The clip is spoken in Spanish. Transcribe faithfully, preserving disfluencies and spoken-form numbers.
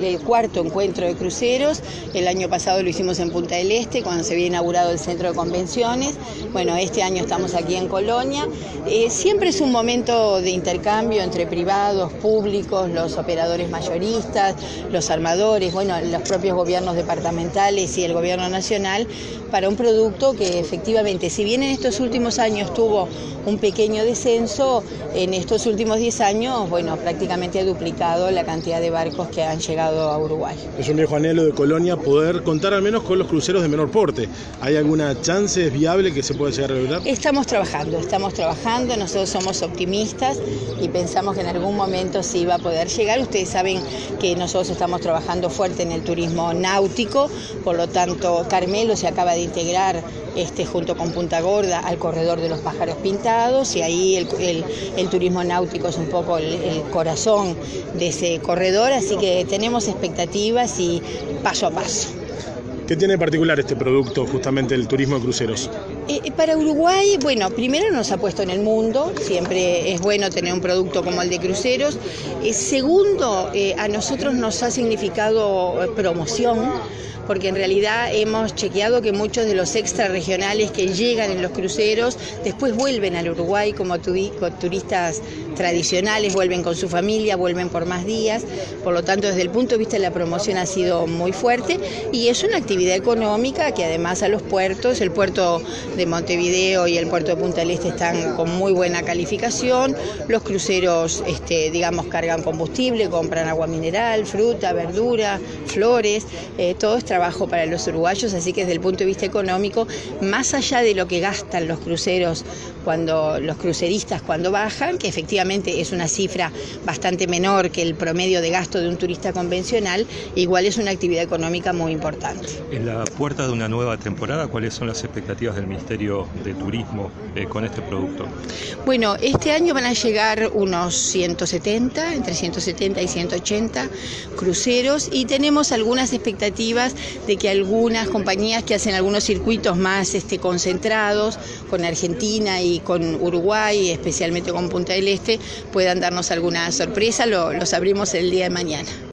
el cuarto encuentro de cruceros. El año pasado lo hicimos en Punta del Este, cuando se había inaugurado el centro de convenciones. Bueno, este año estamos aquí en Colonia. Eh, siempre es un momento de intercambio entre privados, públicos, los operadores mayoristas, los armadores, bueno, los propios gobiernos departamentales y el gobierno nacional, para un producto que efectivamente, si bien en estos últimos años tuvo un pequeño descenso, en estos últimos diez años, bueno, prácticamente ha duplicado la cantidad de barcos que han llegado a Uruguay. Es un viejo anhelo de Colonia poder contar al menos con los cruceros de menor porte. ¿Hay alguna chance, es viable que se pueda llegar a lograr? Estamos trabajando, estamos trabajando, nosotros somos optimistas y pensamos que en algún momento sí va a poder llegar. Ustedes saben que nosotros estamos trabajando fuerte en el turismo náutico, por lo tanto Carmelo se acaba de integrar este, junto con Punta Gorda al corredor de los pájaros pintados, y ahí el, el, el turismo náutico es un poco el, el corazón de ese corredor, así que tenemos expectativas y paso a paso. ¿Qué tiene de particular este producto, justamente el turismo de cruceros? Eh, para Uruguay, bueno, primero nos ha puesto en el mundo, siempre es bueno tener un producto como el de cruceros. Eh, segundo, eh, a nosotros nos ha significado eh, promoción, porque en realidad hemos chequeado que muchos de los extrarregionales que llegan en los cruceros después vuelven al Uruguay como turistas tradicionales, vuelven con su familia, vuelven por más días. Por lo tanto, desde el punto de vista de la promoción ha sido muy fuerte, y es una actividad económica que además a los puertos, el puerto de Montevideo y el puerto de Punta del Este están con muy buena calificación. Los cruceros, este, digamos, cargan combustible, compran agua mineral, fruta, verdura, flores, eh, todo es trabajo para los uruguayos, así que desde el punto de vista económico, más allá de lo que gastan los cruceros cuando los cruceristas cuando bajan, que efectivamente es una cifra bastante menor que el promedio de gasto de un turista convencional, igual es una actividad económica muy importante. En la puerta de una nueva temporada, ¿cuáles son las expectativas del Ministerio de Turismo eh, con este producto? Bueno, este año van a llegar unos ciento setenta, entre ciento setenta y ciento ochenta cruceros, y tenemos algunas expectativas de que algunas compañías que hacen algunos circuitos más este, concentrados con Argentina y con Uruguay, especialmente con Punta del Este, puedan darnos alguna sorpresa. Lo, los abrimos el día de mañana.